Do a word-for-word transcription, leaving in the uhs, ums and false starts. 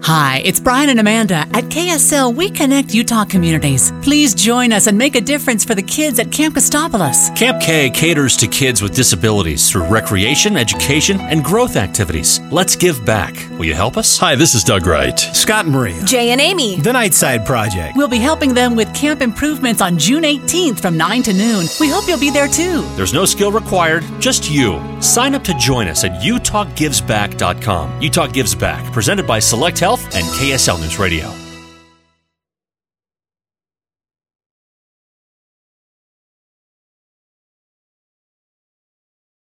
Hi, it's Brian and Amanda. At K S L, we connect Utah communities. Please join us and make a difference for the kids at Camp Costopolis. Camp K caters to kids with disabilities through recreation, education, and growth activities. Let's give back. Will you help us? Hi, this is Doug Wright. Scott and Maria. Jay and Amy. The Nightside Project. We'll be helping them with camp improvements on June eighteenth from nine to noon. We hope you'll be there too. There's no skill required, just you. Sign up to join us at utah gives back dot com. Utah Gives Back, presented by Select Health and K S L News Radio.